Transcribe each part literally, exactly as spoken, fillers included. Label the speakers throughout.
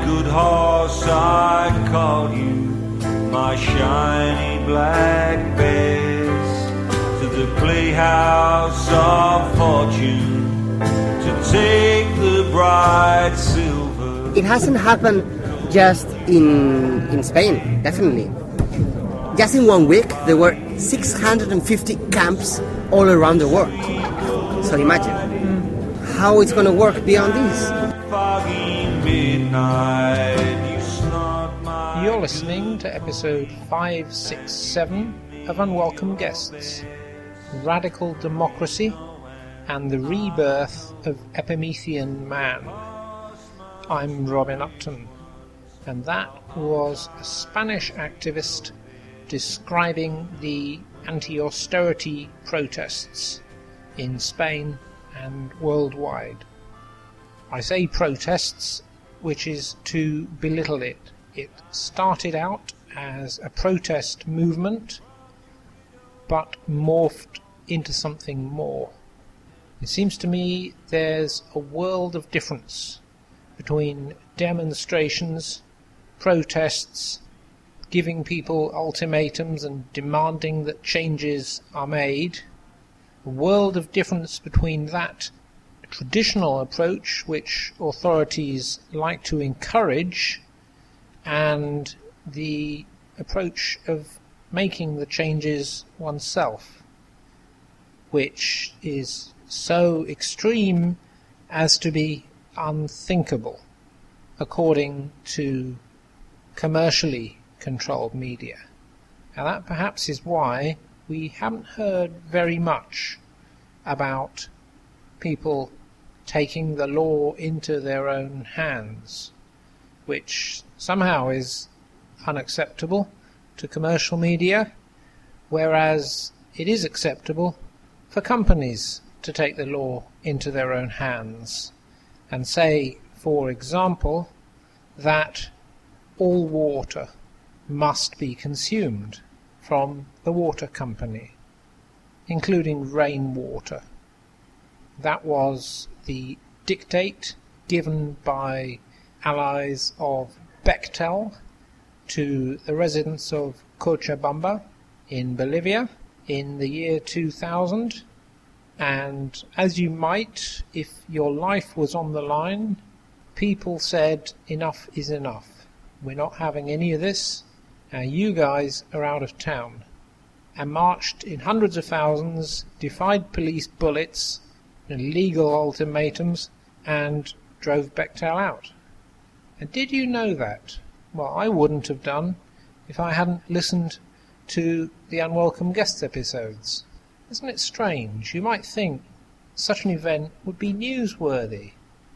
Speaker 1: good horse, I call you my shiny black bears to the playhouse of fortune to take the bright silver.
Speaker 2: It hasn't happened just in in Spain, definitely. Just in one week, there were six hundred fifty camps all around the world. So imagine mm. how it's going to work beyond this.
Speaker 3: You're listening to episode five sixty-seven of Unwelcome Guests, Radical Democracy and the Rebirth of Epimethean Man. I'm Robin Upton, and that was a Spanish activist describing the anti-austerity protests in Spain and worldwide. I say protests, which is to belittle it. It started out as a protest movement, but morphed into something more. It seems to me there's a world of difference between demonstrations, protests, giving people ultimatums and demanding that changes are made, a world of difference between that traditional approach which authorities like to encourage and the approach of making the changes oneself, which is so extreme as to be unthinkable according to commercially controlled media. And that perhaps is why we haven't heard very much about people taking the law into their own hands, which somehow is unacceptable to commercial media, whereas it is acceptable for companies to take the law into their own hands and say, for example, that all water must be consumed from the water company, including rainwater. That was the dictate given by allies of Bechtel to the residents of Cochabamba in Bolivia in the year two thousand. And as you might, if your life was on the line, people said, enough is enough. We're not having any of this. Now you guys are out of town, and marched in hundreds of thousands, defied police bullets and legal ultimatums, and drove Bechtel out. And did you know that? Well, I wouldn't have done if I hadn't listened to the Unwelcome Guest episodes. Isn't it strange? You might think such an event would be newsworthy.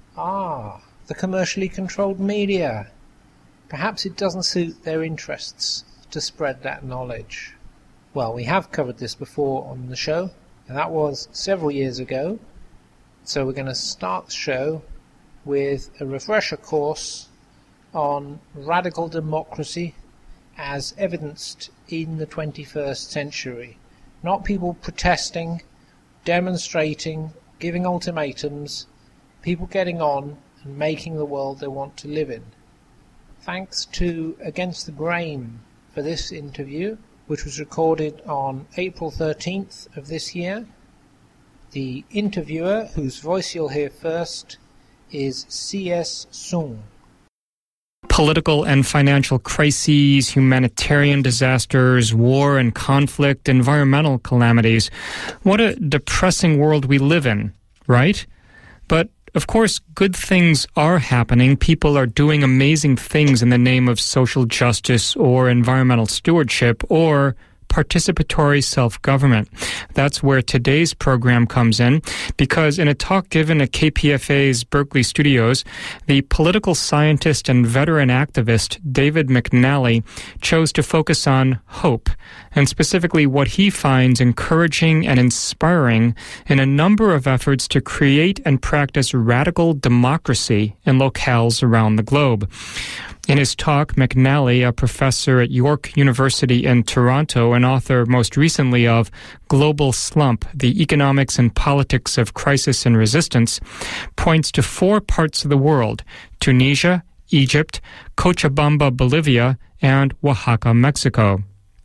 Speaker 3: Ah, the commercially controlled media. Perhaps it doesn't suit their interests to spread that knowledge. Well, we have covered this before on the show, and that was several years ago. So we're going to start the show with a refresher course on radical democracy as evidenced in the twenty-first century. Not people protesting, demonstrating, giving ultimatums, people getting on and making the world they want to live in. Thanks to Against the Grain for this interview, which was recorded on April thirteenth of this year. The interviewer, whose voice you'll hear first, is C S Soong.
Speaker 4: Political and financial crises, humanitarian disasters, war and conflict, environmental calamities. What a depressing world we live in, right? But of course, good things are happening. People are doing amazing things in the name of social justice or environmental stewardship or participatory self-government. That's where today's program comes in, because in a talk given at K P F A's Berkeley studios, the political scientist and veteran activist David McNally chose to focus on hope, and specifically what he finds encouraging and inspiring in a number of efforts to create and practice radical democracy in locales around the globe. In his talk, McNally, a professor at York University in Toronto and author most recently of Global Slump, The Economics and Politics of Crisis and Resistance, points to four parts of the world: Tunisia, Egypt, Cochabamba, Bolivia, and Oaxaca, Mexico.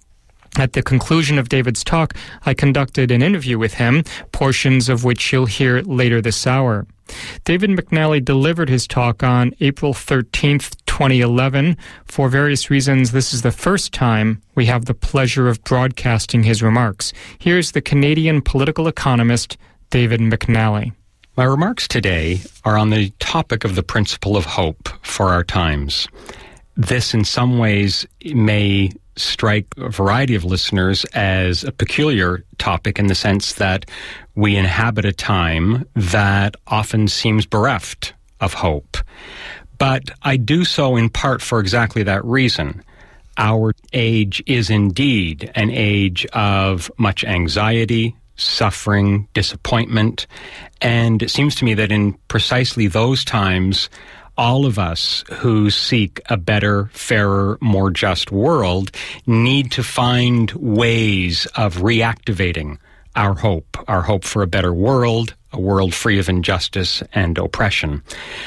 Speaker 4: At the conclusion of David's talk, I conducted an interview with him, portions of which you'll hear later this hour. David McNally delivered his talk on April thirteenth, twenty eleven. For various reasons, this is the first time we have the pleasure of broadcasting his remarks. Here's the Canadian political economist, David McNally.
Speaker 5: My remarks today are on the topic of the principle of hope for our times. This, in some ways, may strike a variety of listeners as a peculiar topic in the sense that we inhabit a time that often seems bereft of hope. But I do so in part for exactly that reason. Our age is indeed an age of much anxiety, suffering, disappointment, and it seems to me that in precisely those times, all of us who seek a better, fairer, more just world need to find ways of reactivating our hope, our hope for a better world, a world free of injustice and oppression.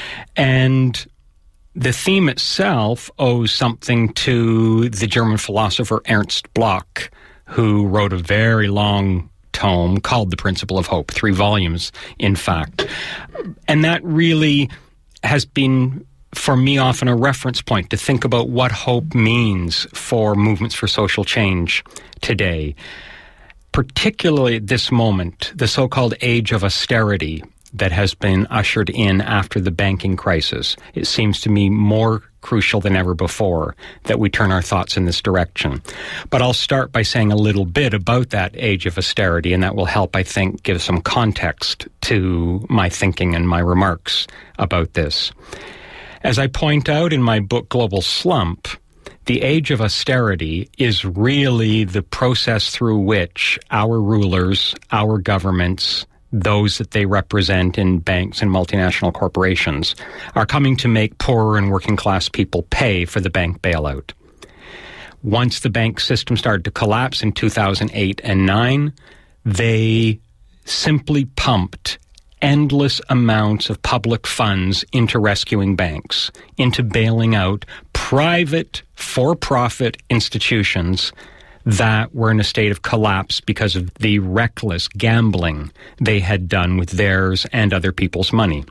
Speaker 5: And the theme itself owes something to the German philosopher Ernst Bloch, who wrote a very long tome called The Principle of Hope, three volumes, in fact. And that really has been, for me, often a reference point to think about what hope means for movements for social change today. Particularly at this moment, the so-called age of austerity that has been ushered in after the banking crisis. It seems to me more crucial than ever before that we turn our thoughts in this direction. But I'll start by saying a little bit about that age of austerity, and that will help, I think, give some context to my thinking and my remarks about this. As I point out in my book, Global Slump, the age of austerity is really the process through which our rulers, our governments, those that they represent in banks and multinational corporations, are coming to make poorer and working class people pay for the bank bailout. Once the bank system started to collapse in two thousand eight and nine, they simply pumped endless amounts of public funds into rescuing banks, into bailing out private, for-profit institutions that were in a state of collapse because of the reckless gambling they had done with theirs and other people's money.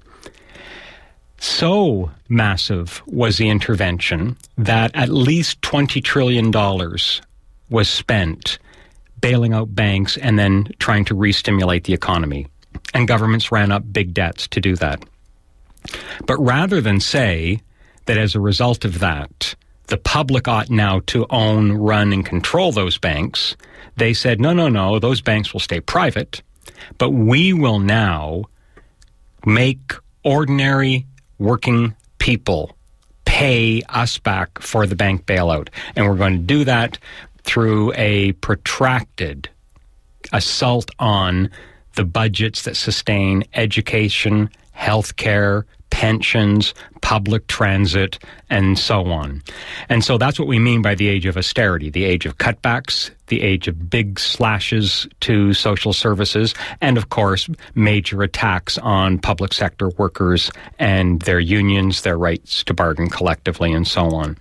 Speaker 5: So massive was the intervention that at least twenty trillion dollars was spent bailing out banks and then trying to re-stimulate the economy. And governments ran up big debts to do that. But rather than say that as a result of that, the public ought now to own, run, and control those banks, they said, no, no, no, those banks will stay private, but we will now make ordinary working people pay us back for the bank bailout. And we're going to do that through a protracted assault on the budgets that sustain education, healthcare, pensions, public transit, and so on. And so that's what we mean by the age of austerity, the age of cutbacks, the age of big slashes to social services, and of course, major attacks on public sector workers and their unions, their rights to bargain collectively, and so on.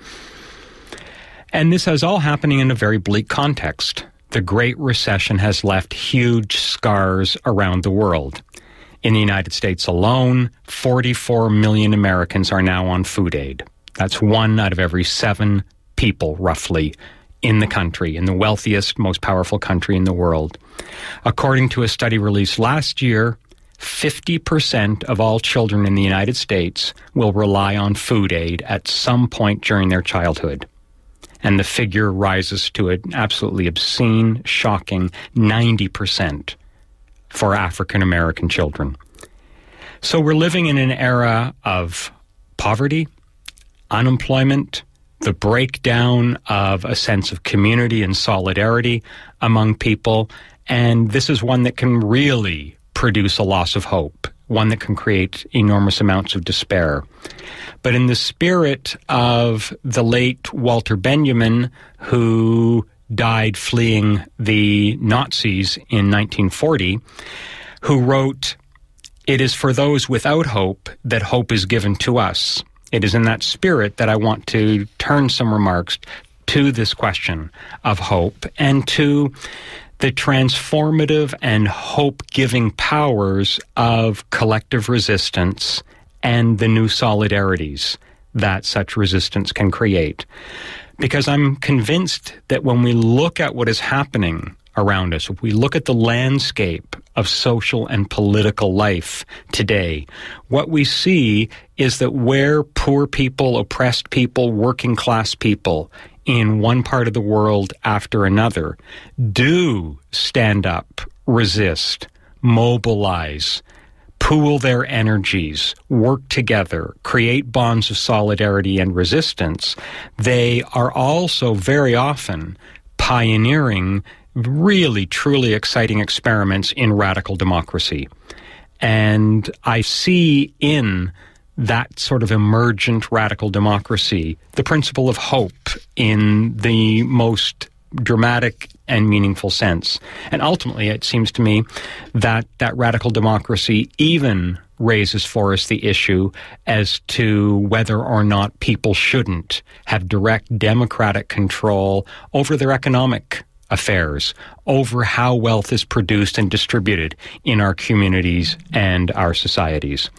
Speaker 5: And this is all happening in a very bleak context. The Great Recession has left huge scars around the world. In the United States alone, forty-four million Americans are now on food aid. That's one out of every seven people, roughly, in the country, in the wealthiest, most powerful country in the world. According to a study released last year, fifty percent of all children in the United States will rely on food aid at some point during their childhood. And the figure rises to an absolutely obscene, shocking ninety percent for African American children. So we're living in an era of poverty, unemployment, the breakdown of a sense of community and solidarity among people, and this is one that can really produce a loss of hope, one that can create enormous amounts of despair. But in the spirit of the late Walter Benjamin, who died fleeing the Nazis in nineteen forty, who wrote, "It is for those without hope that hope is given to us. It is in that spirit that I want to turn some remarks to this question of hope and to the transformative and hope-giving powers of collective resistance and the new solidarities that such resistance can create. Because I'm convinced that when we look at what is happening around us, if we look at the landscape of social and political life today, what we see is that where poor people, oppressed people, working class people in one part of the world after another do stand up, resist, mobilize, pool their energies, work together, create bonds of solidarity and resistance, they are also very often pioneering really, truly exciting experiments in radical democracy. And I see in that sort of emergent radical democracy the principle of hope in the most dramatic and meaningful sense. And ultimately, it seems to me that that radical democracy even raises for us the issue as to whether or not people shouldn't have direct democratic control over their economic affairs, over how wealth is produced and distributed in our communities and our societies.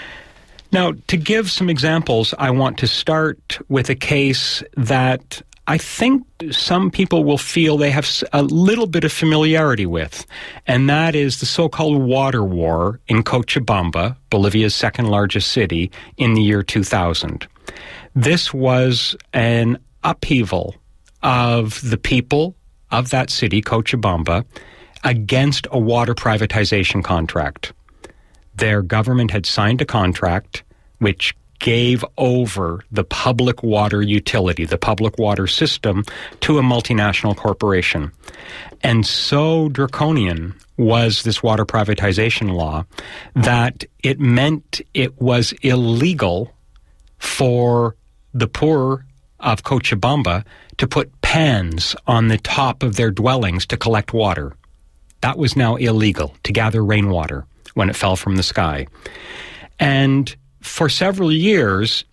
Speaker 5: Now, to give some examples, I want to start with a case that I think some people will feel they have a little bit of familiarity with, and that is the so-called water war in Cochabamba, Bolivia's second largest city, in the year two thousand. This was an upheaval of the people of that city, Cochabamba, against a water privatization contract. Their government had signed a contract which gave over the public water utility, the public water system, to a multinational corporation. And so draconian was this water privatization law that it meant it was illegal for the poor of Cochabamba to put pans on the top of their dwellings to collect water. That was now illegal, to gather rainwater when it fell from the sky. And for several years,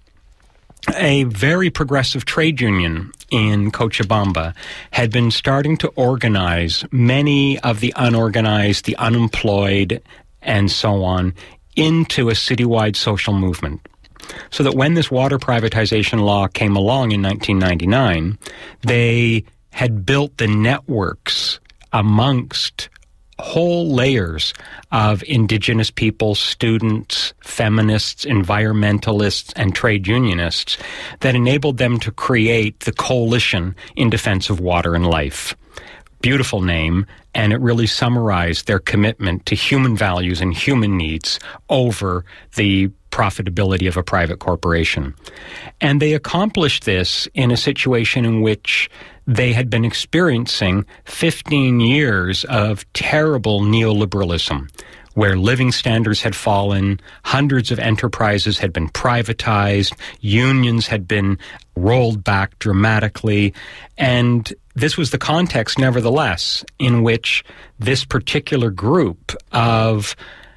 Speaker 5: a very progressive trade union in Cochabamba had been starting to organize many of the unorganized, the unemployed, and so on into a citywide social movement. So that when this water privatization law came along in nineteen ninety-nine, they had built the networks amongst whole layers of indigenous people, students, feminists, environmentalists, and trade unionists that enabled them to create the Coalition in Defense of Water and Life. Beautiful name, and it really summarized their commitment to human values and human needs over the profitability of a private corporation. And they accomplished this in a situation in which they had been experiencing fifteen years of terrible neoliberalism, where living standards had fallen, hundreds of enterprises had been privatized, unions had been rolled back dramatically, and this was the context, nevertheless, in which this particular group of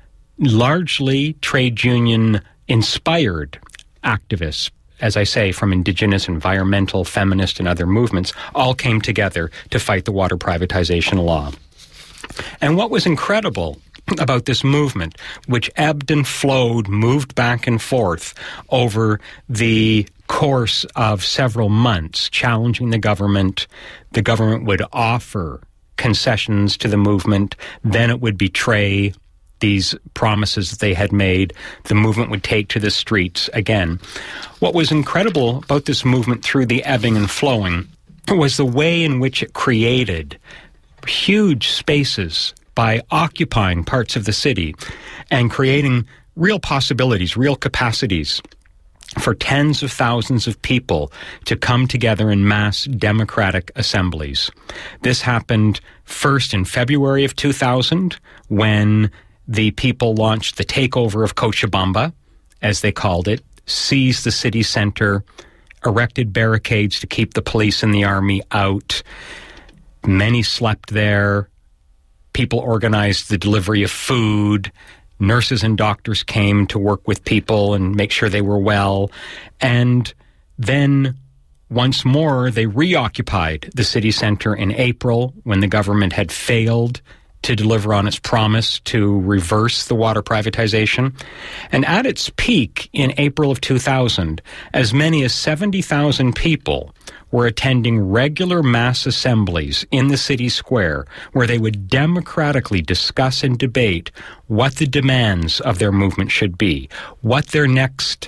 Speaker 5: largely trade union-inspired activists, as I say, from indigenous, environmental, feminist, and other movements, all came together to fight the water privatization law. And what was incredible about this movement, which ebbed and flowed, moved back and forth over the course of several months, challenging the government. The government would offer concessions to the movement, then it would betray these promises that they had made. The movement would take to the streets again. What was incredible about this movement through the ebbing and flowing was the way in which it created huge spaces by occupying parts of the city and creating real possibilities, real capacities for tens of thousands of people to come together in mass democratic assemblies. This happened first in February of two thousand, when the people launched the takeover of Cochabamba, as they called it, seized the city center, erected barricades to keep the police and the army out. Many slept there. People organized the delivery of food. nurses and doctors came to work with people and make sure they were well. And then once more, they reoccupied the city center in April when the government had failed to deliver on its promise to reverse the water privatization. And at its peak in April of two thousand, as many as seventy thousand people were attending regular mass assemblies in the city square where they would democratically discuss and debate what the demands of their movement should be, what their next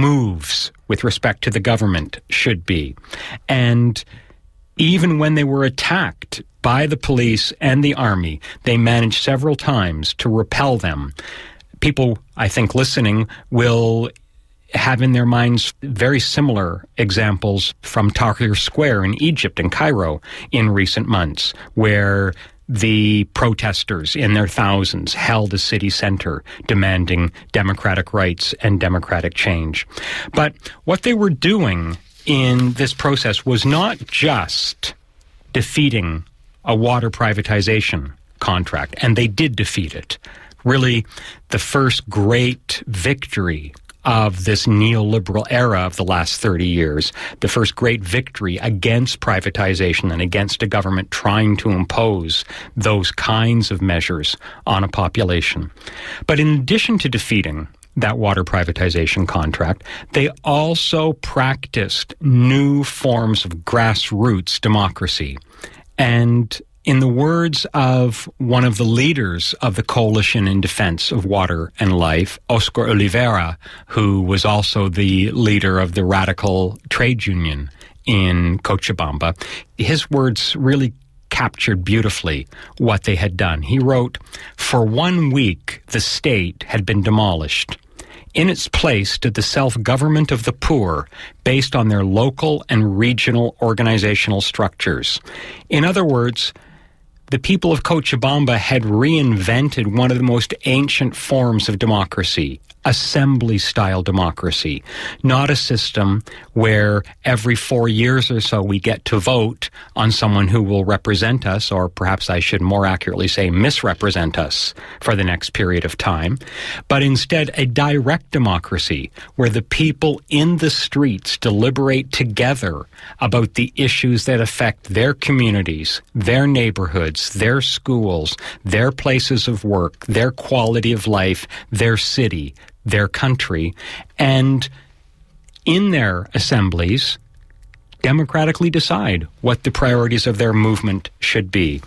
Speaker 5: moves with respect to the government should be. And even when they were attacked by the police and the army, they managed several times to repel them. People, I think, listening will have in their minds very similar examples from Tahrir Square in Egypt and Cairo in recent months, where the protesters in their thousands held a city center demanding democratic rights and democratic change. But what they were doing in this process was not just defeating a water privatization contract, and they did defeat it. Really, the first great victory of this neoliberal era of the last thirty years, the first great victory against privatization and against a government trying to impose those kinds of measures on a population. But in addition to defeating that water privatization contract, they also practiced new forms of grassroots democracy. And in the words of one of the leaders of the Coalition in Defense of Water and Life, Oscar Oliveira, who was also the leader of the radical trade union in Cochabamba, his words really captured beautifully what they had done. He wrote, "For one week, the state had been demolished. In its place stood the self-government of the poor based on their local and regional organizational structures." In other words, the people of Cochabamba had reinvented one of the most ancient forms of democracy, assembly-style democracy, not a system where every four years or so we get to vote on someone who will represent us, or perhaps I should more accurately say misrepresent us for the next period of time, but instead a direct democracy where the people in the streets deliberate together about the issues that affect their communities, their neighborhoods, their schools, their places of work, their quality of life, their city, their country, and in their assemblies, democratically decide what the priorities of their movement should be.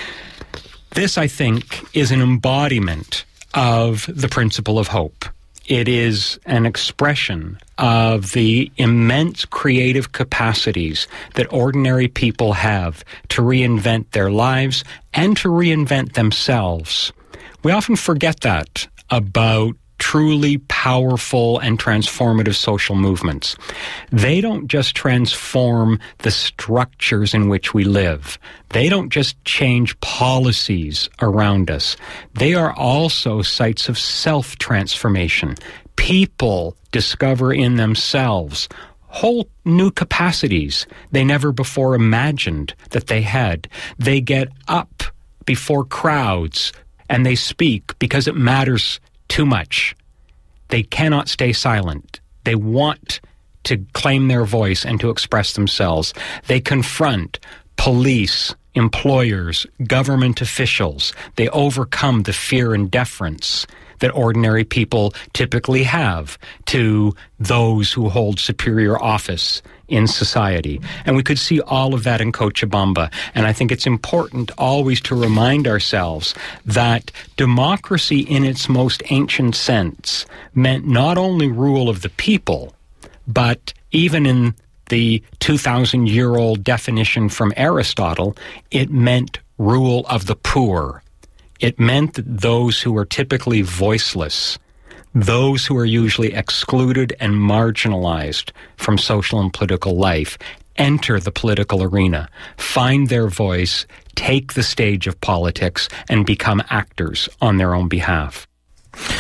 Speaker 5: This, I think, is an embodiment of the principle of hope. It is an expression of the immense creative capacities that ordinary people have to reinvent their lives and to reinvent themselves. We often forget that about truly powerful and transformative social movements. They don't just transform the structures in which we live. They don't just change policies around us. They are also sites of self-transformation. People discover in themselves whole new capacities they never before imagined that they had. They get up before crowds and they speak because it matters too much. They cannot stay silent. They want to claim their voice and to express themselves. They confront police, employers, government officials. They overcome the fear and deference that ordinary people typically have to those who hold superior office in society. And we could see all of that in Cochabamba. And I think it's important always to remind ourselves that democracy in its most ancient sense meant not only rule of the people, but even in the two thousand year old definition from Aristotle, it meant rule of the poor. It meant that those who are typically voiceless, those who are usually excluded and marginalized from social and political life, enter the political arena, find their voice, take the stage of politics, and become actors on their own behalf.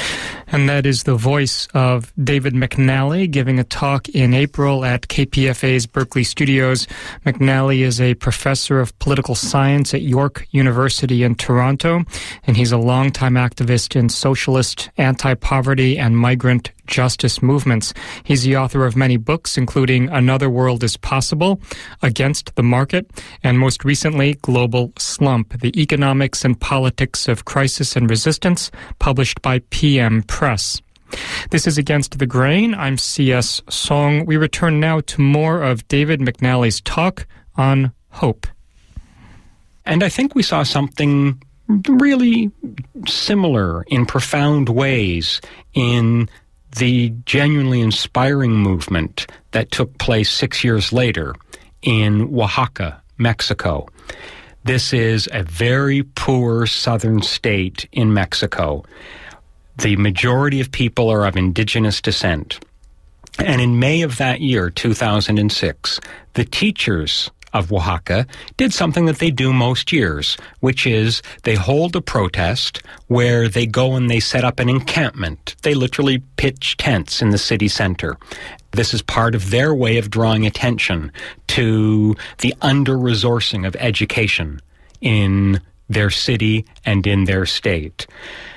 Speaker 4: And that is the voice of David McNally giving a talk in April at K P F A's Berkeley studios. McNally is a professor of political science at York University in Toronto, and he's a longtime activist in socialist, anti-poverty, and migrant justice movements. He's the author of many books, including Another World is Possible, Against the Market, and most recently, Global Slump, The Economics and Politics of Crisis and Resistance, published by P M Press. This is Against the Grain. I'm C S Song. We return now to more of David McNally's talk on hope.
Speaker 5: And I think we saw something really similar in profound ways in the genuinely inspiring movement that took place six years later in Oaxaca, Mexico. This is a very poor southern state in Mexico. The majority of people are of indigenous descent. And in May of that year, two thousand six, the teachers of Oaxaca did something that they do most years, which is they hold a protest where they go and they set up an encampment. They literally pitch tents in the city center. This is part of their way of drawing attention to the under-resourcing of education in their city and in their state.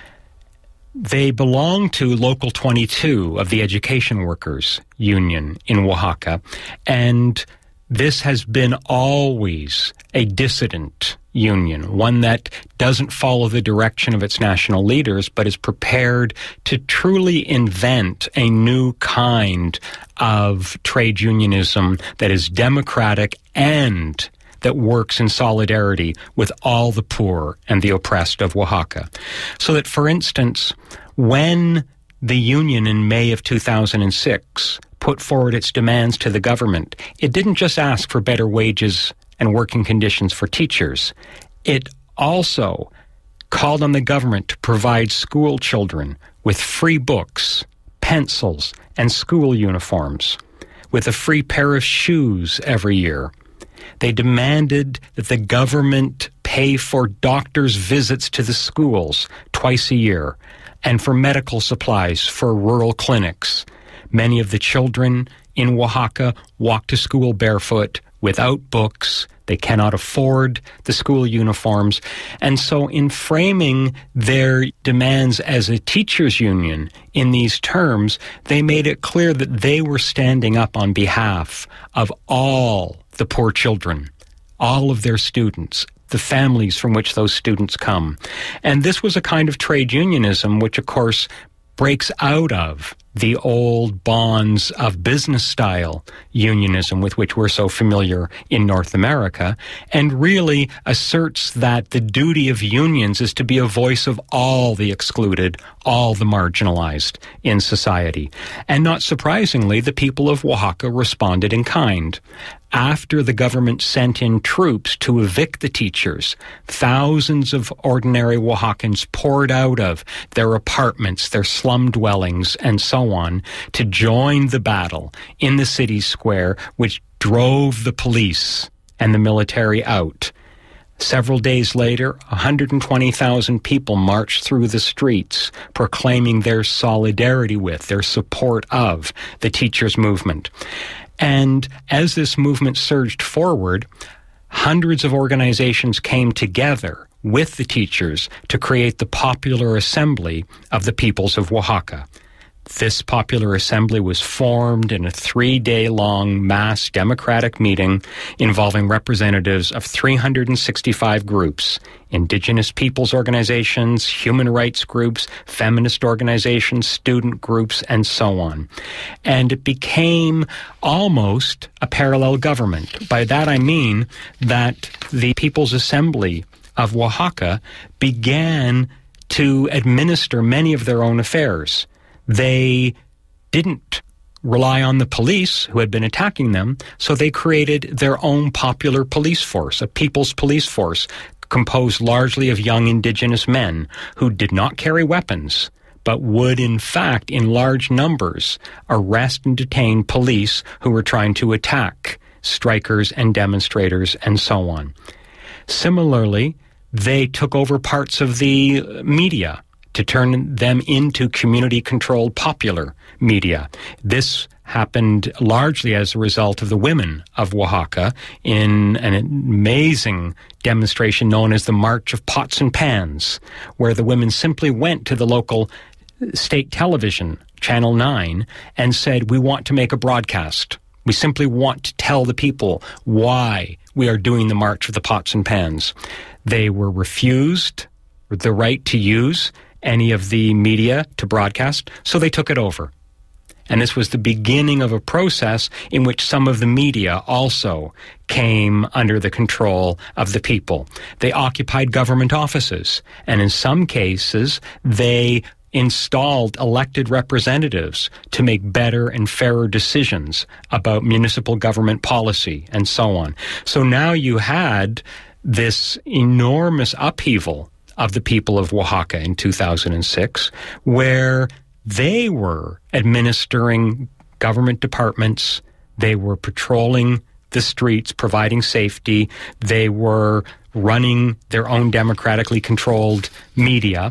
Speaker 5: They belong to Local twenty-two of the Education Workers Union in Oaxaca, and this has been always a dissident union, one that doesn't follow the direction of its national leaders, but is prepared to truly invent a new kind of trade unionism that is democratic and that works in solidarity with all the poor and the oppressed of Oaxaca. So that, for instance, when the union in May of two thousand six put forward its demands to the government, it didn't just ask for better wages and working conditions for teachers. It also called on the government to provide school children with free books, pencils, and school uniforms, with a free pair of shoes every year. They demanded that the government pay for doctors' visits to the schools twice a year and for medical supplies for rural clinics. Many of the children in Oaxaca walk to school barefoot, without books. They cannot afford the school uniforms. And so in framing their demands as a teachers' union in these terms, they made it clear that they were standing up on behalf of all the poor children, all of their students, the families from which those students come. And this was a kind of trade unionism which, of course, breaks out of the old bonds of business-style unionism with which we're so familiar in North America, and really asserts that the duty of unions is to be a voice of all the excluded, all the marginalized in society. And not surprisingly, the people of Oaxaca responded in kind. After the government sent in troops to evict the teachers, thousands of ordinary Oaxacans poured out of their apartments, their slum dwellings, and so on, to join the battle in the city square, which drove the police and the military out. Several days later, one hundred twenty thousand people marched through the streets, proclaiming their solidarity with, their support of the teachers' movement. And as this movement surged forward, hundreds of organizations came together with the teachers to create the Popular Assembly of the Peoples of Oaxaca. This Popular Assembly was formed in a three-day-long mass democratic meeting involving representatives of three hundred sixty-five groups, indigenous peoples organizations, human rights groups, feminist organizations, student groups, and so on. And it became almost a parallel government. By that I mean that the People's Assembly of Oaxaca began to administer many of their own affairs. They didn't rely on the police who had been attacking them, so they created their own popular police force, a people's police force composed largely of young indigenous men who did not carry weapons, but would in fact, in large numbers, arrest and detain police who were trying to attack strikers and demonstrators and so on. Similarly, they took over parts of the media to turn them into community-controlled popular media. This happened largely as a result of the women of Oaxaca in an amazing demonstration known as the March of Pots and Pans, where the women simply went to the local state television, Channel nine, and said, we want to make a broadcast. We simply want to tell the people why we are doing the March of the Pots and Pans. They were refused the right to use any of the media to broadcast, so they took it over. And this was the beginning of a process in which some of the media also came under the control of the people. They occupied government offices, and in some cases, they installed elected representatives to make better and fairer decisions about municipal government policy and so on. So now you had this enormous upheaval of the people of Oaxaca in two thousand six, where they were administering government departments, they were patrolling the streets, providing safety, they were running their own democratically controlled media.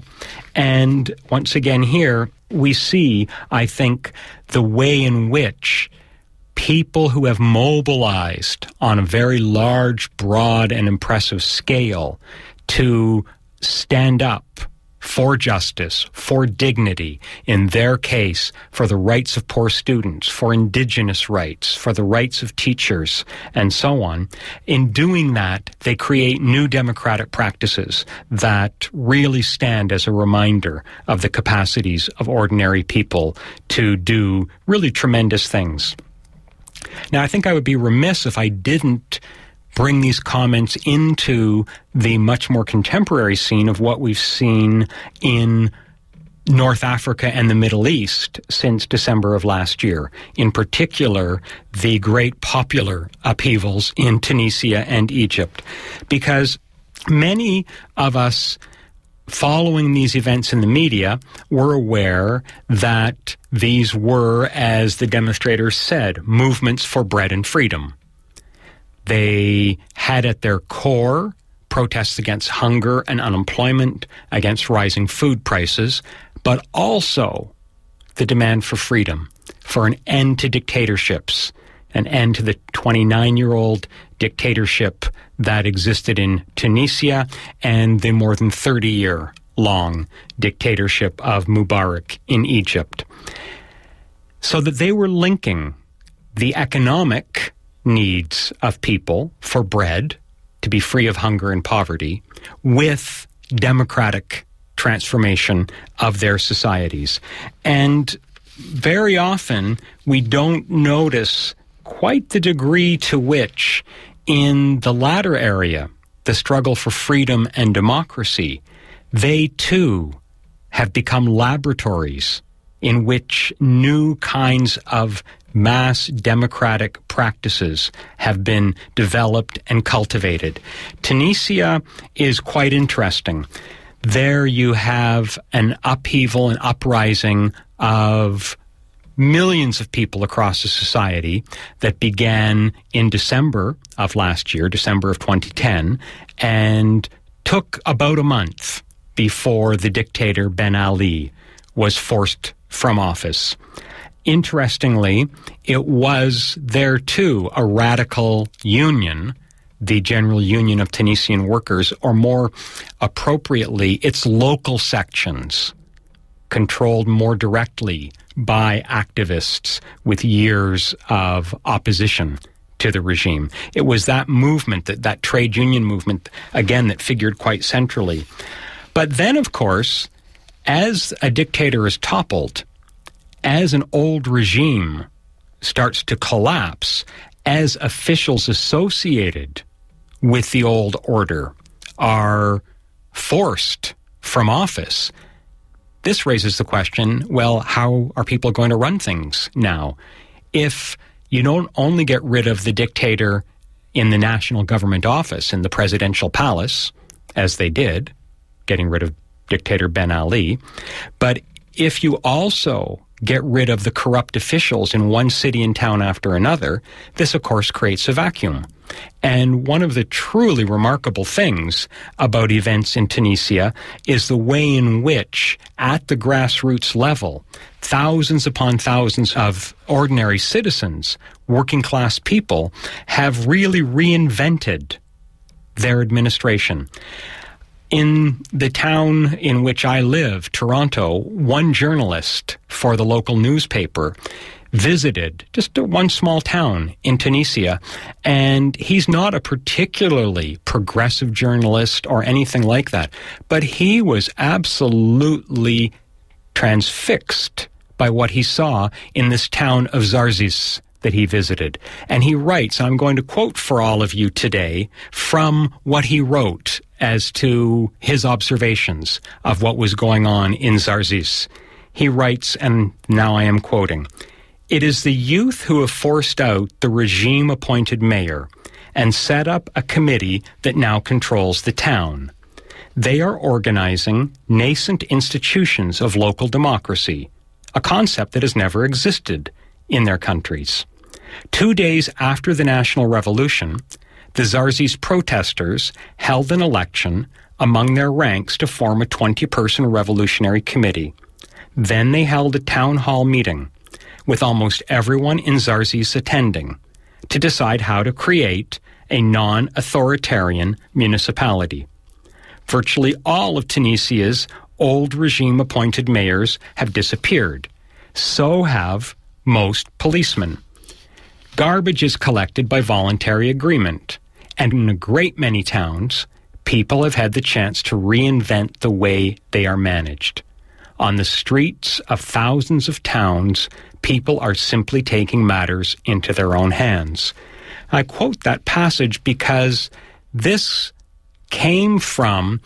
Speaker 5: And once again here, we see, I think, the way in which people who have mobilized on a very large, broad, and impressive scale to stand up for justice, for dignity, in their case, for the rights of poor students, for indigenous rights, for the rights of teachers, and so on. In doing that, they create new democratic practices that really stand as a reminder of the capacities of ordinary people to do really tremendous things. Now, I think I would be remiss if I didn't bring these comments into the much more contemporary scene of what we've seen in North Africa and the Middle East since December of last year. In particular, the great popular upheavals in Tunisia and Egypt. Because many of us following these events in the media were aware that these were, as the demonstrators said, movements for bread and freedom. They had at their core protests against hunger and unemployment, against rising food prices, but also the demand for freedom, for an end to dictatorships, an end to the twenty-nine-year-old dictatorship that existed in Tunisia and the more than thirty-year-long dictatorship of Mubarak in Egypt. So that they were linking the economic needs of people for bread, to be free of hunger and poverty, with democratic transformation of their societies. And very often we don't notice quite the degree to which in the latter area, the struggle for freedom and democracy, they too have become laboratories in which new kinds of mass democratic practices have been developed and cultivated. Tunisia is quite interesting. There you have an upheaval, an uprising of millions of people across the society that began in December of last year, December of twenty ten, and took about a month before the dictator Ben Ali was forced from office. Interestingly, it was there too a radical union, the General Union of Tunisian Workers, or more appropriately, its local sections, controlled more directly by activists with years of opposition to the regime. It was that movement, that, that trade union movement, again, that figured quite centrally. But then, of course, as a dictator is toppled, as an old regime starts to collapse, as officials associated with the old order are forced from office, this raises the question, well, how are people going to run things now? If you don't only get rid of the dictator in the national government office, in the presidential palace, as they did, getting rid of dictator Ben Ali, but if you also get rid of the corrupt officials in one city and town after another, this, of course, creates a vacuum. And one of the truly remarkable things about events in Tunisia is the way in which, at the grassroots level, thousands upon thousands of ordinary citizens, working class people, have really reinvented their administration. In the town in which I live, Toronto, one journalist for the local newspaper visited just one small town in Tunisia, and he's not a particularly progressive journalist or anything like that, but he was absolutely transfixed by what he saw in this town of Zarzis that he visited. And he writes, I'm going to quote for all of you today from what he wrote as to his observations of what was going on in Zarzis. He writes, and now I am quoting, "It is the youth who have forced out the regime-appointed mayor and set up a committee that now controls the town. They are organizing nascent institutions of local democracy, a concept that has never existed in their countries. Two days after the National Revolution, the Zarzis protesters held an election among their ranks to form a twenty-person revolutionary committee. Then they held a town hall meeting, with almost everyone in Zarzis attending, to decide how to create a non-authoritarian municipality. Virtually all of Tunisia's old regime-appointed mayors have disappeared. So have most policemen. Garbage is collected by voluntary agreement, and in a great many towns, people have had the chance to reinvent the way they are managed. On the streets of thousands of towns, people are simply taking matters into their own hands." I quote that passage because this came from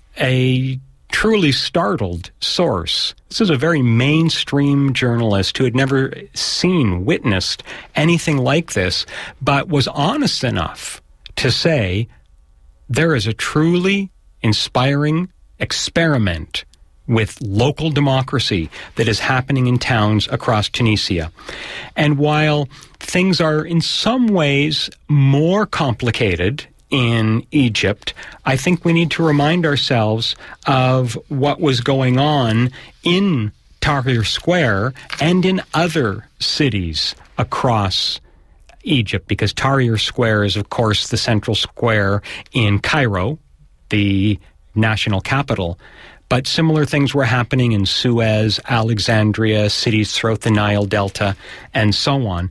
Speaker 5: a truly startled source. This is a very mainstream journalist who had never seen, witnessed anything like this, but was honest enough to say there is a truly inspiring experiment with local democracy that is happening in towns across Tunisia. And while things are in some ways more complicated in Egypt, I think we need to remind ourselves of what was going on in Tahrir Square and in other cities across Egypt, because Tahrir Square is, of course, the central square in Cairo, the national capital. But similar things were happening in Suez, Alexandria, cities throughout the Nile Delta, and so on,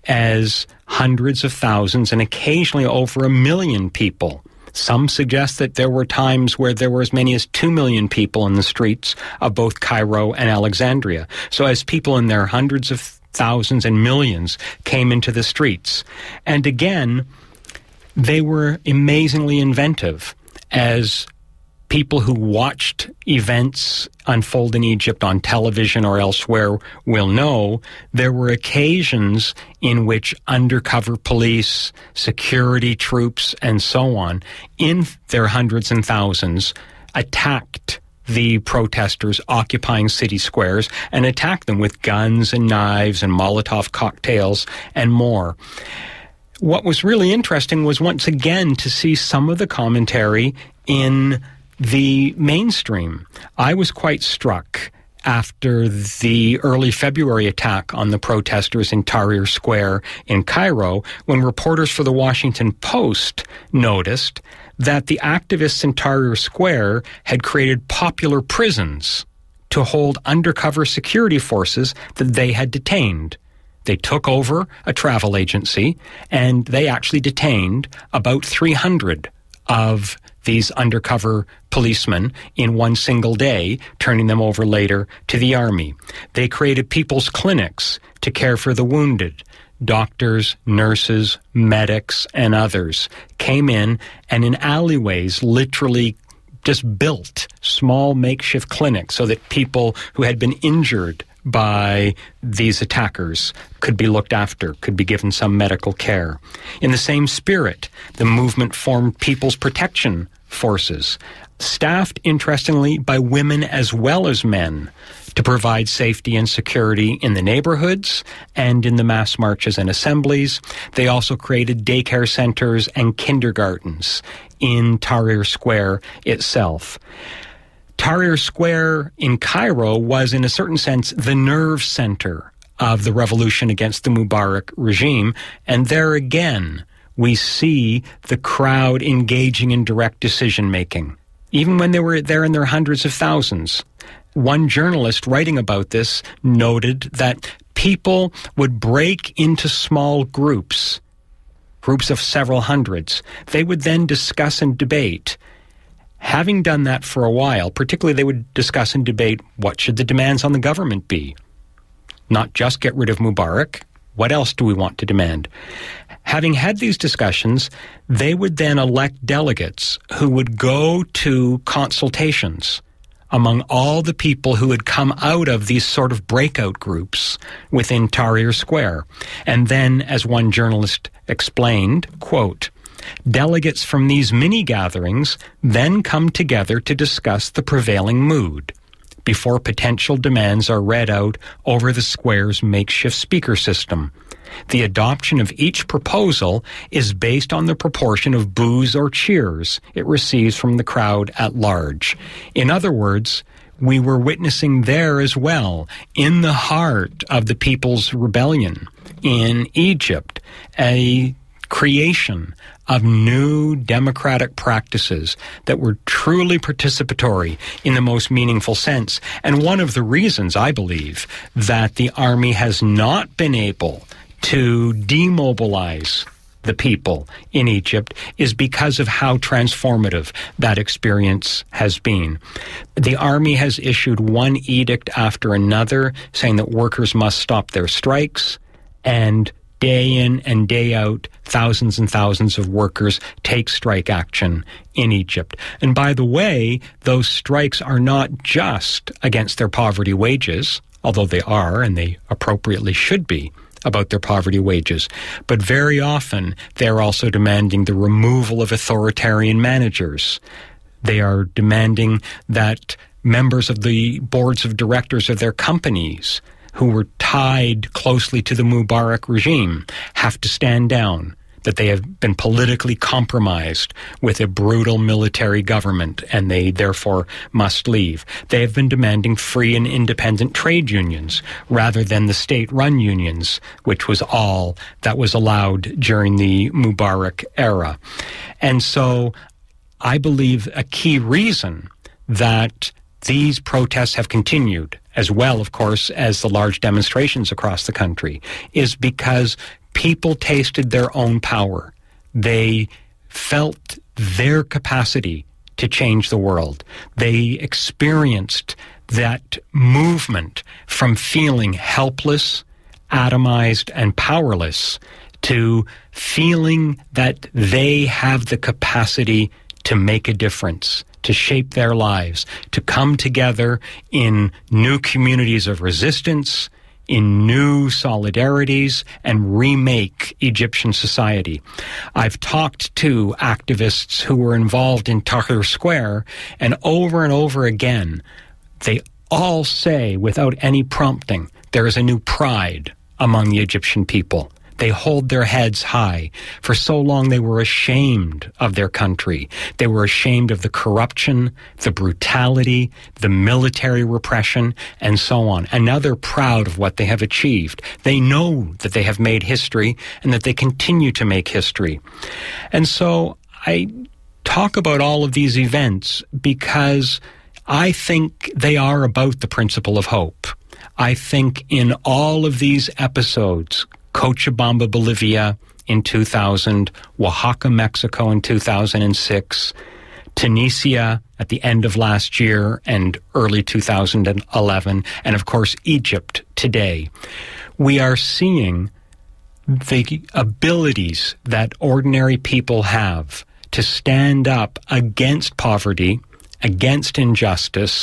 Speaker 5: as hundreds of thousands and occasionally over a million people. Some suggest that there were times where there were as many as two million people in the streets of both Cairo and Alexandria. So as people in their hundreds of thousands and millions came into the streets. And again, they were amazingly inventive. As people who watched events unfold in Egypt on television or elsewhere will know, there were occasions in which undercover police, security troops, and so on, in their hundreds and thousands, attacked the protesters occupying city squares and attacked them with guns and knives and Molotov cocktails and more. What was really interesting was once again to see some of the commentary in the mainstream. I was quite struck after the early February attack on the protesters in Tahrir Square in Cairo, when reporters for the Washington Post noticed that the activists in Tahrir Square had created popular prisons to hold undercover security forces that they had detained. They took over a travel agency, and they actually detained about three hundred of these undercover policemen in one single day, turning them over later to the army. They created people's clinics to care for the wounded. Doctors, nurses, medics, and others came in and in alleyways literally just built small makeshift clinics so that people who had been injured by these attackers could be looked after, could be given some medical care. In the same spirit, the movement formed People's Protection Forces, staffed, interestingly, by women as well as men, to provide safety and security in the neighborhoods and in the mass marches and assemblies. They also created daycare centers and kindergartens in Tahrir Square itself. Tahrir Square in Cairo was, in a certain sense, the nerve center of the revolution against the Mubarak regime, and there again we see the crowd engaging in direct decision-making, even when they were there in their hundreds of thousands. One journalist writing about this noted that people would break into small groups, groups of several hundreds. They would then discuss and debate. Having done that for a while, particularly they would discuss and debate what should the demands on the government be. Not just get rid of Mubarak. What else do we want to demand? Having had these discussions, they would then elect delegates who would go to consultations among all the people who had come out of these sort of breakout groups within Tahrir Square. And then, as one journalist explained, quote, delegates from these mini-gatherings then come together to discuss the prevailing mood before potential demands are read out over the square's makeshift speaker system. The adoption of each proposal is based on the proportion of boos or cheers it receives from the crowd at large. In other words, we were witnessing there as well, in the heart of the People's Rebellion in Egypt, a creation of new democratic practices that were truly participatory in the most meaningful sense. And one of the reasons, I believe, that the army has not been able to demobilize the people in Egypt is because of how transformative that experience has been. The army has issued one edict after another saying that workers must stop their strikes, and day in and day out, thousands and thousands of workers take strike action in Egypt. And by the way, those strikes are not just against their poverty wages, although they are, and they appropriately should be, about their poverty wages. But very often, they're also demanding the removal of authoritarian managers. They are demanding that members of the boards of directors of their companies who were tied closely to the Mubarak regime have to stand down, that they have been politically compromised with a brutal military government and they therefore must leave. They have been demanding free and independent trade unions rather than the state-run unions, which was all that was allowed during the Mubarak era. And so I believe a key reason that these protests have continued, as well, of course, as the large demonstrations across the country, is because people tasted their own power. They felt their capacity to change the world. They experienced that movement from feeling helpless, atomized, and powerless to feeling that they have the capacity to make a difference, to shape their lives, to come together in new communities of resistance, in new solidarities, and remake Egyptian society. I've talked to activists who were involved in Tahrir Square, and over and over again, they all say, without any prompting, there is a new pride among the Egyptian people. They hold their heads high. For so long, they were ashamed of their country. They were ashamed of the corruption, the brutality, the military repression, and so on. And now they're proud of what they have achieved. They know that they have made history and that they continue to make history. And so I talk about all of these events because I think they are about the principle of hope. I think in all of these episodes, Cochabamba, Bolivia in two thousand, Oaxaca, Mexico in two thousand six, Tunisia at the end of last year and early two thousand eleven, and of course Egypt today. We are seeing the abilities that ordinary people have to stand up against poverty, against injustice,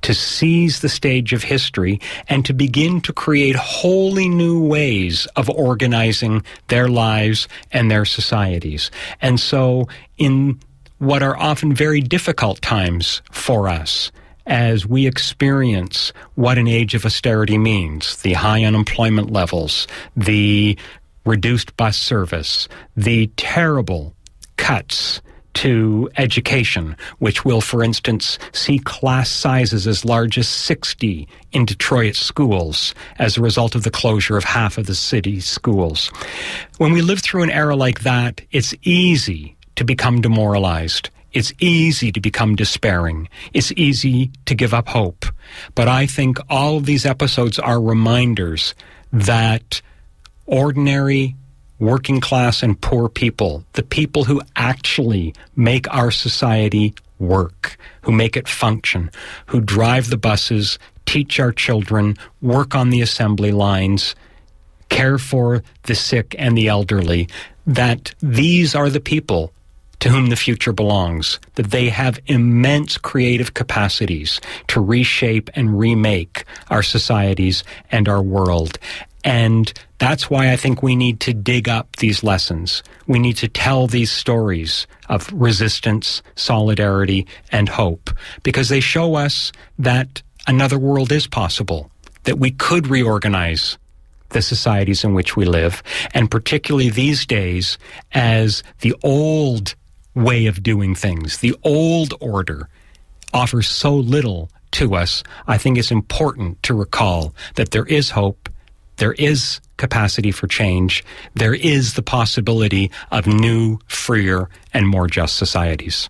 Speaker 5: to seize the stage of history and to begin to create wholly new ways of organizing their lives and their societies. And so in what are often very difficult times for us, as we experience what an age of austerity means, the high unemployment levels, the reduced bus service, the terrible cuts to education, which will, for instance, see class sizes as large as sixty in Detroit schools as a result of the closure of half of the city's schools. When we live through an era like that, it's easy to become demoralized. It's easy to become despairing. It's easy to give up hope. But I think all of these episodes are reminders that ordinary working class and poor people, the people who actually make our society work, who make it function, who drive the buses, teach our children, work on the assembly lines, care for the sick and the elderly, that these are the people to whom the future belongs, that they have immense creative capacities to reshape and remake our societies and our world. And that's why I think we need to dig up these lessons. We need to tell these stories of resistance, solidarity, and hope, because they show us that another world is possible, that we could reorganize the societies in which we live, and particularly these days as the old way of doing things, the old order, offers so little to us. I think it's important to recall that there is hope, there is capacity for change, there is the possibility of new, freer, and more just societies.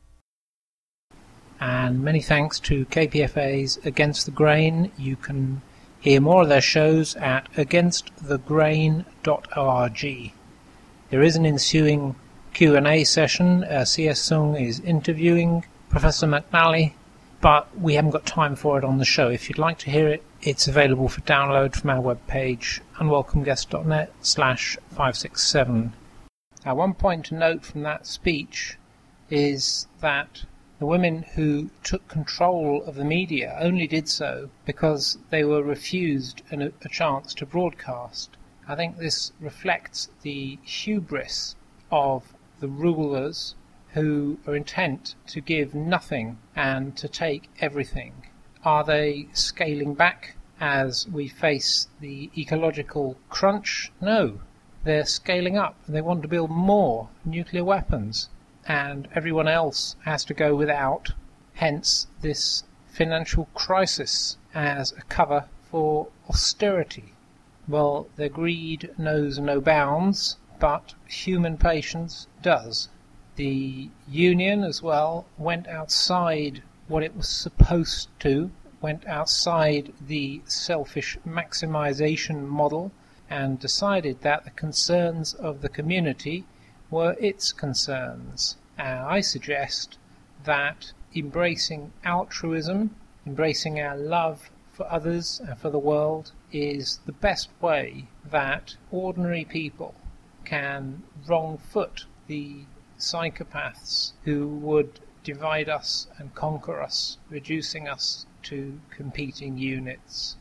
Speaker 3: And many thanks to K P F A's Against the Grain. You can hear more of their shows at against the grain dot org. There is an ensuing Q and A session. Uh, C S Sung is interviewing Professor McNally, but we haven't got time for it on the show. If you'd like to hear it, it's available for download from our webpage, unwelcomeguest dot net slash five six seven. Now, one point to note from that speech is that the women who took control of the media only did so because they were refused an, a chance to broadcast. I think this reflects the hubris of the rulers who are intent to give nothing and to take everything. Are they scaling back as we face the ecological crunch? No. They're scaling up. They want to build more nuclear weapons, and everyone else has to go without. Hence this financial crisis as a cover for austerity. Well, their greed knows no bounds, but human patience does. The union as well went outside what it was supposed to, went outside the selfish maximization model, and decided that the concerns of the community were its concerns. Uh, I suggest that embracing altruism, embracing our love for others and for the world, is the best way that ordinary people can wrong-foot the psychopaths who would divide us and conquer us, reducing us to competing units.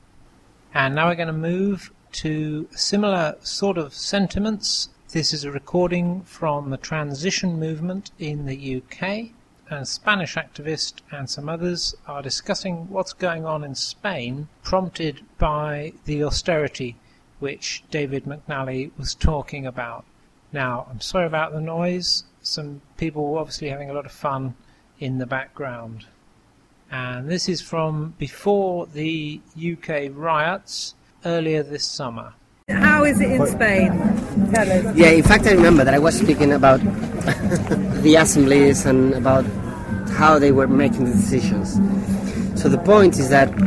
Speaker 3: And now we're going to move to similar sort of sentiments. This is a recording from the transition movement in the U K. A Spanish activist and some others are discussing what's going on in Spain, prompted by the austerity which David McNally was talking about. Now, I'm sorry about the noise. Some people were obviously having a lot of fun in the background. And this is from before the U K riots earlier this summer.
Speaker 6: How is it in Spain? Tell us.
Speaker 2: Yeah, in fact, I remember that I was speaking about the assemblies and about how they were making the decisions. So the point is that,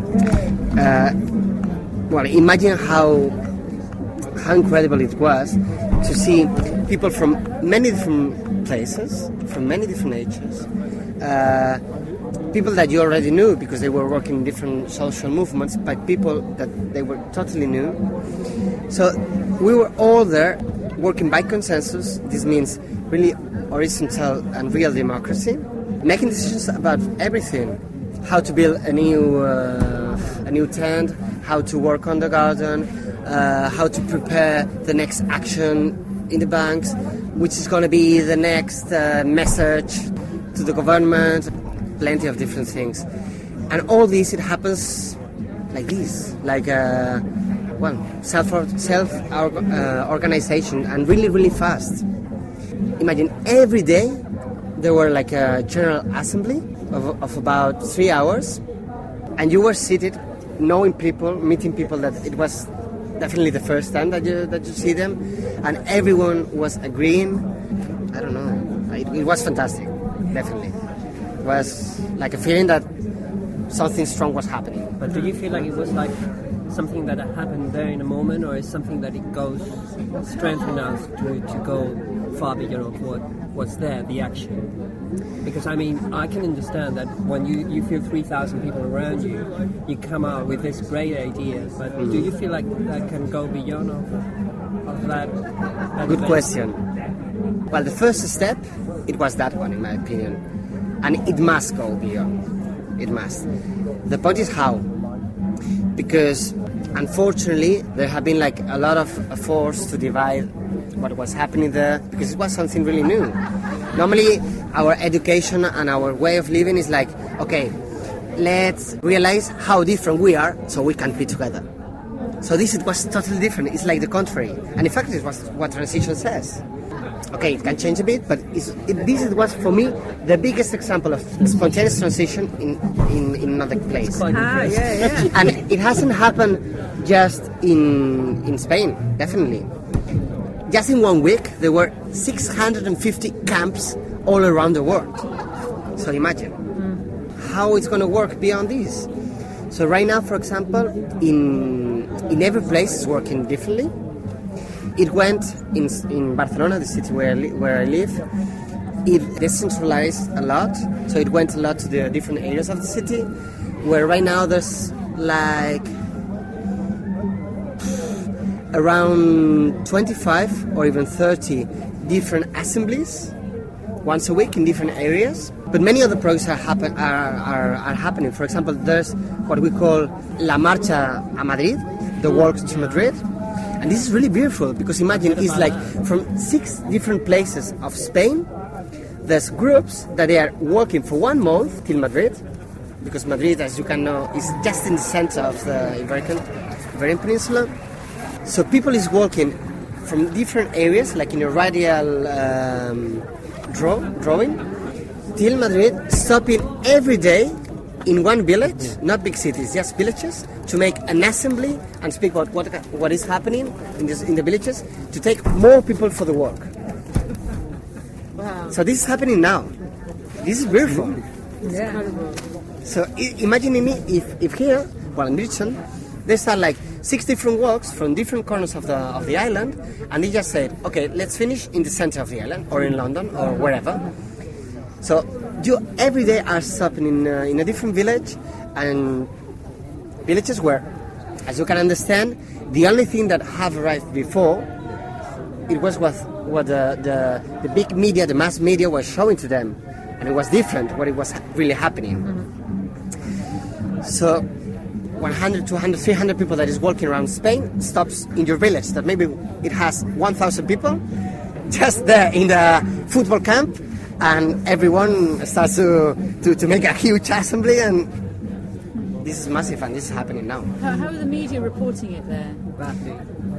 Speaker 2: uh, well, imagine how how incredible it was to see people from many different places, from many different ages, uh, people that you already knew because they were working in different social movements, but people that they were totally new. So we were all there working by consensus. This means really horizontal and real democracy, making decisions about everything. how to build a new uh, a new tent, how to work on the garden, uh, how to prepare the next action in the banks, which is going to be the next uh, message to the government, plenty of different things. And all this, it happens like this, like uh, well, self self uh, organization, and really, really fast. Imagine every day there were like a general assembly of, of about three hours, and you were seated, knowing people, meeting people that it was definitely the first time that you that you see them, and everyone was agreeing. I don't know. It, it was fantastic. Definitely, it was like a feeling that something strong was happening.
Speaker 7: But do you feel like it was like something that happened there in a moment, or is something that it goes strengthened us to, to go far beyond what what's there, the action? Because I mean, I can understand that when you, you feel three thousand people around you, you come out with this great idea, but mm. do you feel like that can go beyond of, of that? that
Speaker 2: Good
Speaker 7: event?
Speaker 2: question. Well, the first step, it was that one, in my opinion. And it must go beyond. It must. The point is how. Because, unfortunately, there have been like a lot of efforts to divide what was happening there, because it was something really new. Normally, our education and our way of living is like, okay, let's realize how different we are so we can be together. So this it was totally different. It's like the contrary. And in fact, it was what transition says. Okay, it can change a bit, but it's, it, this was, for me, the biggest example of spontaneous transition in, in, in another place.
Speaker 6: Ah, yeah, yeah.
Speaker 2: And it hasn't happened just in, in Spain, definitely. Just in one week, there were six hundred fifty camps all around the world. So imagine mm. how it's going to work beyond this. So right now, for example, in in every place it's working differently. It went in in Barcelona, the city where I, li- where I live. It decentralized a lot, so it went a lot to the different areas of the city, where right now there's like around twenty-five or even thirty different assemblies once a week in different areas. But many other projects are, happen, are, are, are happening. For example, there's what we call La Marcha a Madrid, the walk to Madrid. And this is really beautiful, because imagine it's like from six different places of Spain, there's groups that they are walking for one month till Madrid, because Madrid, as you can know, is just in the center of the Iberian, Iberian Peninsula. So people is walking from different areas, like in a radial um, draw, drawing, till Madrid, stopping every day in one village, not big cities, just villages, to make an assembly and speak about what what is happening in, this, in the villages, to take more people for the work.
Speaker 6: Wow.
Speaker 2: So this is happening now. This is beautiful.
Speaker 6: Yeah.
Speaker 2: So I- imagine me if, if here, well in Richmond, they start like six different walks from different corners of the of the island, and they just said, okay, let's finish in the center of the island, or in London, or wherever. So you every day are stopping in uh, in a different village, and villages where, as you can understand, the only thing that have arrived before, it was what what the the, the big media, the mass media, was showing to them, and it was different what it was really happening. Mm-hmm. So one hundred, two hundred, three hundred people that is walking around Spain stops in your village that maybe it has one thousand people, just there in the football camp, and everyone starts to, to, to make a huge assembly, and this is massive, and this is happening now.
Speaker 6: How, how are the media reporting it there?
Speaker 7: Badly.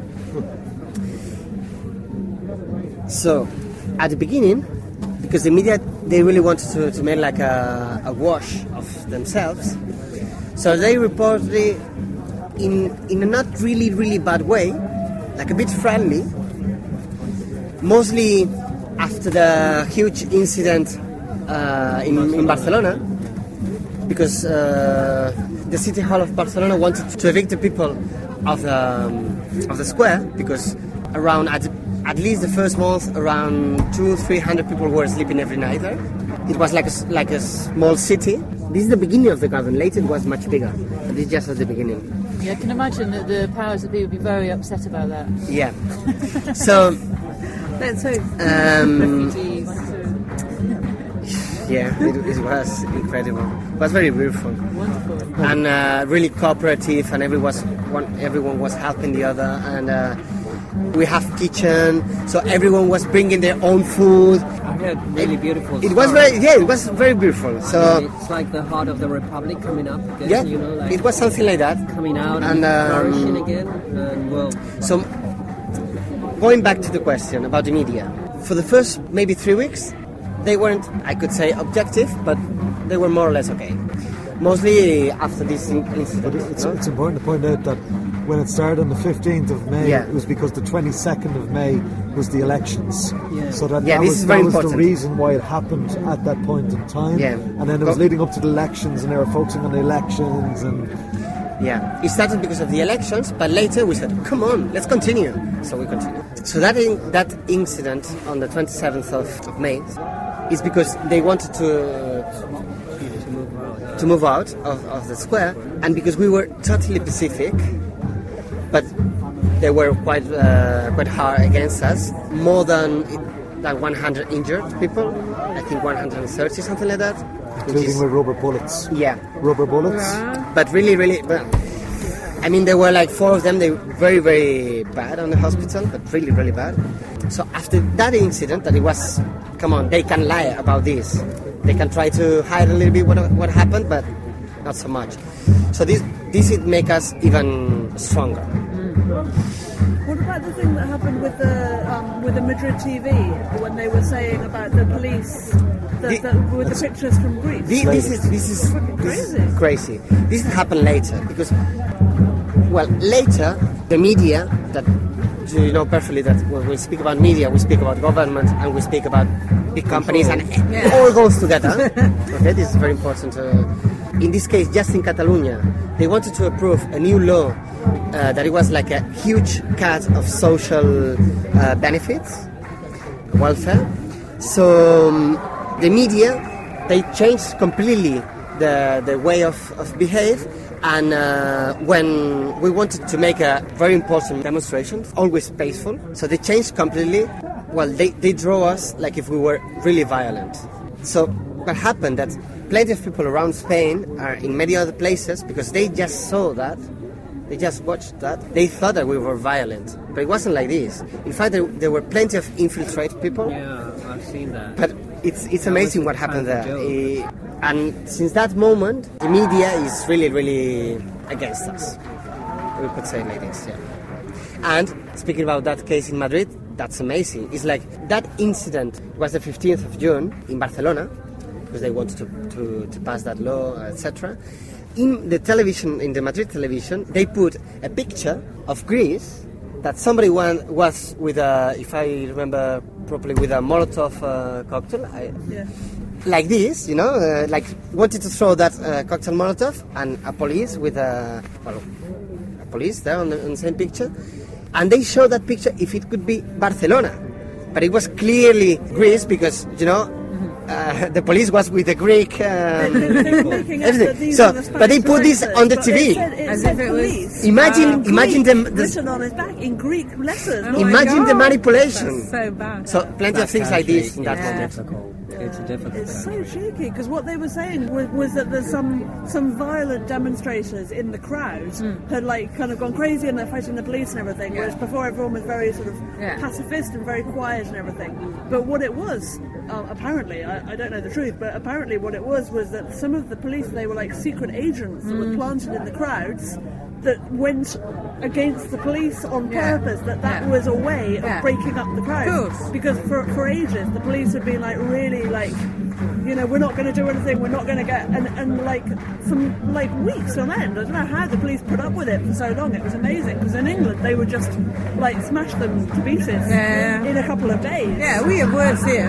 Speaker 2: So, at the beginning, because the media, they really wanted to, to make like a, a wash of themselves, so they reported it in, in a not really, really bad way, like a bit friendly, mostly after the huge incident uh, in, in Barcelona, because uh, the city hall of Barcelona wanted to evict the people of the, um, of the square, because around at, at least the first month, around two, three hundred people were sleeping every night there. It was like a, like a small city. This is the beginning of the garden. Later it was much bigger, but this is just at the beginning.
Speaker 6: Yeah, I can imagine that the powers that be would be very upset about that.
Speaker 2: Yeah. So.
Speaker 6: Let's hope.
Speaker 2: Um,
Speaker 6: Refugees.
Speaker 2: Yeah, it, it was incredible. It was very beautiful.
Speaker 6: Wonderful.
Speaker 2: And uh, really cooperative, and everyone was, one, everyone was helping the other. And uh, we have kitchen, so everyone was bringing their own food.
Speaker 7: I heard really beautiful.
Speaker 2: It was
Speaker 7: stories.
Speaker 2: very, yeah, it was very beautiful. So
Speaker 7: And it's like the heart of the Republic coming up again.
Speaker 2: yeah,
Speaker 7: you know, like
Speaker 2: it was something like that.
Speaker 7: coming out
Speaker 2: And,
Speaker 7: and,
Speaker 2: um,
Speaker 7: flourishing again. And well,
Speaker 2: So, going back to the question about the media, for the first maybe three weeks, they weren't, I could say, objective, but they were more or less okay. Mostly after this in- incident.
Speaker 8: It's,
Speaker 2: no?
Speaker 8: it's important to point out that when it started on the fifteenth of May,
Speaker 2: Yeah.
Speaker 8: it was because the twenty-second of May was the elections.
Speaker 7: Yeah.
Speaker 8: So that,
Speaker 2: Yeah,
Speaker 8: that
Speaker 2: this
Speaker 8: was,
Speaker 2: is very
Speaker 8: that was the
Speaker 2: important.
Speaker 8: reason why it happened at that point in time.
Speaker 2: Yeah.
Speaker 8: And then it was
Speaker 2: Go-
Speaker 8: leading up to the elections, and they were focusing on the elections. And
Speaker 2: Yeah, it started because of the elections, but later we said, come on, let's continue. So we continued. So that in, that incident on the twenty-seventh of, of May is because they wanted to to move out of, of the square, and because we were totally Pacific, but they were quite uh, quite hard against us. More than like one hundred injured people, I think one hundred thirty, something like that. which
Speaker 8: including
Speaker 2: is-
Speaker 8: with rubber bullets.
Speaker 2: yeah,
Speaker 8: Rubber bullets.
Speaker 2: but really, really, but, I mean, there were like four of them. They were very, very bad on the hospital, but really, really bad. So after that incident, that it was, come on, they can lie about this. They can try to hide a little bit what what happened, but not so much. So this this would make us even stronger.
Speaker 9: What about the thing that happened with the um, with the Madrid T V when they were saying about the police the,
Speaker 2: The-
Speaker 9: the, with the pictures from Greece?
Speaker 2: Thi- This is this is this is crazy. This happened later because, well, later the media that you know perfectly that when we speak about media, we speak about government and we speak about big companies, and it all goes together. Okay, this is very important. Uh, in this case, just in Catalonia, they wanted to approve a new law uh, that it was like a huge cut of social uh, benefits, welfare. So um, the media, they changed completely the the way of, of behave. And uh, when we wanted to make a very important demonstration, always peaceful, so they changed completely. Well, they, they draw us like if we were really violent. So what happened that plenty of people around Spain are in many other places because they just saw that, they just watched that, they thought that we were violent. But it wasn't like this. In fact, there, there were plenty of infiltrated people.
Speaker 7: yeah, I've seen that.
Speaker 2: But it's it's
Speaker 7: That
Speaker 2: amazing
Speaker 7: was
Speaker 2: what happened
Speaker 7: kind
Speaker 2: there.
Speaker 7: of a
Speaker 2: Eh, and since that moment, the media is really, really against us. We could say like this, yeah. And speaking about that case in Madrid, that's amazing. It's like that incident was the fifteenth of June in Barcelona, because they wanted to, to, to pass that law, et cetera. In the television, in the Madrid television, they put a picture of Greece that somebody wan- was with a, if I remember properly, with a Molotov uh, cocktail. I,
Speaker 9: Yeah.
Speaker 2: like this, you know, uh, like wanted to throw that uh, cocktail Molotov, and a police with a, well, a police there on the, on the same picture, and they showed that picture if it could be Barcelona, but it was clearly Greece because, you know, uh, the police was with the Greek um,
Speaker 9: They're making out that
Speaker 2: everything.
Speaker 9: these
Speaker 2: So,
Speaker 9: are the
Speaker 2: but they
Speaker 9: Spanish
Speaker 2: put this
Speaker 9: gangsters,
Speaker 2: on the
Speaker 9: but
Speaker 2: T
Speaker 9: it
Speaker 2: V.
Speaker 9: said- it
Speaker 6: As
Speaker 9: said
Speaker 6: if it was-
Speaker 9: police.
Speaker 2: Imagine,
Speaker 9: Um,
Speaker 2: imagine
Speaker 9: Greek
Speaker 2: them. The,
Speaker 9: written on his back in Greek letters.
Speaker 6: Oh
Speaker 9: Not
Speaker 6: my
Speaker 2: imagine the
Speaker 6: God.
Speaker 2: manipulation.
Speaker 6: That's so bad.
Speaker 2: So plenty of things like this in that
Speaker 7: It's
Speaker 2: moment.
Speaker 7: difficult. It's a difficult.
Speaker 9: It's so cheeky because what they were saying was, was that there's some some violent demonstrators in the crowd had like kind of gone crazy and they're fighting the police and everything. Whereas before everyone was very sort of
Speaker 6: Yeah.
Speaker 9: pacifist and very quiet and everything. But what it was, uh, apparently, I, I don't know the truth, but apparently what it was was that some of the police, they were like secret agents that were planted in the crowds that went against the police on
Speaker 6: Yeah.
Speaker 9: purpose. That that
Speaker 6: Yeah.
Speaker 9: was a way of
Speaker 6: Yeah.
Speaker 9: breaking up the crowd.
Speaker 6: course.
Speaker 9: Because for for ages the police had been like really like, you know, we're not going to do anything, we're not going to get, and, and like from like weeks on end, I don't know how the police put up with it for so long. It was amazing because in England they would just like smash them to pieces
Speaker 6: Yeah.
Speaker 9: in a couple of days.
Speaker 6: Yeah, we have words here.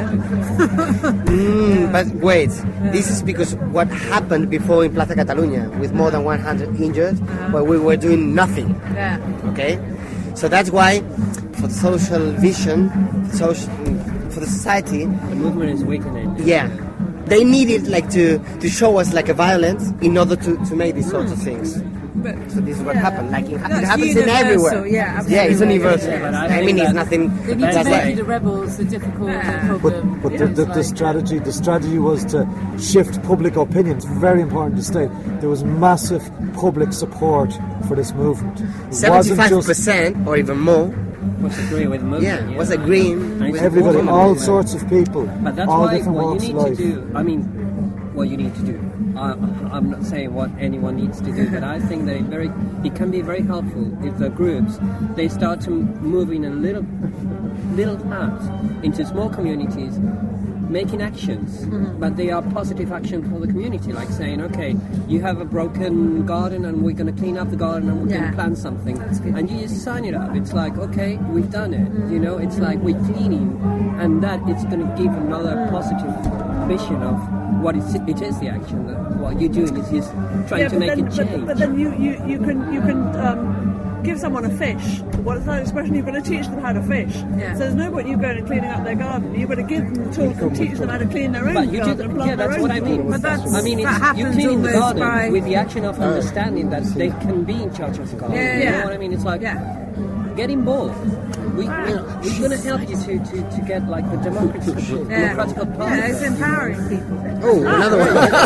Speaker 2: Mm, but wait, this is because what happened before in Plaza Catalunya with more than one hundred injured, where we were doing nothing.
Speaker 6: Yeah.
Speaker 2: Okay, so that's why, for the social vision, social, for the society,
Speaker 7: The movement is weakening.
Speaker 2: yeah, they needed like to, to show us like a violence in order to, to make these sorts of things.
Speaker 6: but
Speaker 2: So this is what
Speaker 6: yeah.
Speaker 2: happened. Like it,
Speaker 6: No,
Speaker 2: it
Speaker 6: it's
Speaker 2: happens in
Speaker 6: universal,
Speaker 2: everywhere.
Speaker 6: yeah, absolutely.
Speaker 2: yeah, it's universal.
Speaker 7: Yeah, but I
Speaker 2: I,
Speaker 7: think
Speaker 2: mean, it's
Speaker 7: that-
Speaker 2: nothing.
Speaker 6: they need
Speaker 7: That's
Speaker 6: to make
Speaker 7: why-
Speaker 6: the rebels the difficult
Speaker 9: Yeah.
Speaker 8: But,
Speaker 6: problem.
Speaker 8: but
Speaker 6: Yeah,
Speaker 8: the,
Speaker 6: it's
Speaker 8: the, the
Speaker 6: like-
Speaker 8: strategy the strategy was to shift public opinion. It's very important to state there was massive public support for this movement. It wasn't
Speaker 2: Seventy-five
Speaker 8: just
Speaker 2: percent or even more.
Speaker 7: Was agreeing with the movement.
Speaker 2: Yeah, was agreeing
Speaker 7: And
Speaker 2: with
Speaker 8: everybody,
Speaker 2: the
Speaker 8: all
Speaker 2: movement.
Speaker 8: sorts of people,
Speaker 7: But that's
Speaker 8: all
Speaker 7: why
Speaker 8: different
Speaker 7: what
Speaker 8: walks
Speaker 7: you
Speaker 8: of
Speaker 7: need
Speaker 8: life.
Speaker 7: to do, I mean, what you need to do, I, I'm not saying what anyone needs to do, but I think that it, very, it can be very helpful if the groups, they start to move in a little, little parts into small communities, making actions,
Speaker 6: Mm-hmm.
Speaker 7: but they are positive action for the community, like saying, okay, you have a broken garden and we're going to clean up the garden and we're going
Speaker 6: Yeah.
Speaker 7: to plant something.
Speaker 6: That's good.
Speaker 7: And you just sign it up. It's like, okay, we've done it. You know, it's like we're cleaning, and that it's going to give another positive vision of what it's, it is the action that what you're doing is just trying
Speaker 9: Yeah,
Speaker 7: to
Speaker 9: but
Speaker 7: make
Speaker 9: then,
Speaker 7: it
Speaker 9: but,
Speaker 7: change.
Speaker 9: but then you, you, you can you can um, give someone a fish. What's that expression? You've got to teach them how to fish.
Speaker 6: Yeah.
Speaker 9: So there's no point you going and cleaning up their garden. You've got to give them the tools and teach them how to clean their own
Speaker 7: But you do
Speaker 9: garden
Speaker 7: that,
Speaker 9: and plant
Speaker 7: yeah,
Speaker 9: their
Speaker 7: that's
Speaker 9: own
Speaker 7: what I mean.
Speaker 9: garden.
Speaker 6: But that's-
Speaker 7: I mean,
Speaker 6: that
Speaker 7: it's, you
Speaker 6: happens
Speaker 7: cleaning the
Speaker 6: almost
Speaker 7: garden
Speaker 6: by-
Speaker 7: with the action of understanding that they can be in charge of the garden.
Speaker 6: Yeah,
Speaker 7: you
Speaker 6: yeah.
Speaker 7: know what I mean? It's like,
Speaker 6: Yeah.
Speaker 7: get involved. We, we, we're going to help you to, to, to get like the democracy,
Speaker 6: Yeah.
Speaker 7: democratical
Speaker 6: Yeah,
Speaker 7: party.
Speaker 6: it's empowering people.
Speaker 2: Oh, another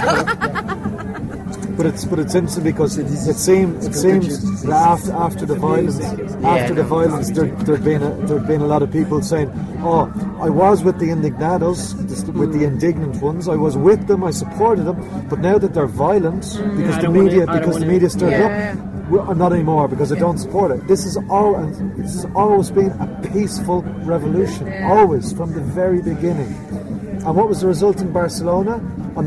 Speaker 2: one.
Speaker 8: But it's but it's interesting because it seems it seems that after after the violence after the violence there there'd been a, there'd been a lot of people saying, oh, I was with the indignados, with the indignant ones, I was with them, I supported them, but now that they're violent because
Speaker 7: I
Speaker 8: the
Speaker 7: don't wanna-
Speaker 8: media
Speaker 7: I don't
Speaker 8: because the
Speaker 7: wanna-
Speaker 8: media stirred
Speaker 6: Yeah,
Speaker 8: up,
Speaker 6: yeah.
Speaker 8: well, not anymore because I don't support it. This is all this has always been a peaceful revolution,
Speaker 6: Yeah.
Speaker 8: always from the very beginning. And what was the result in Barcelona?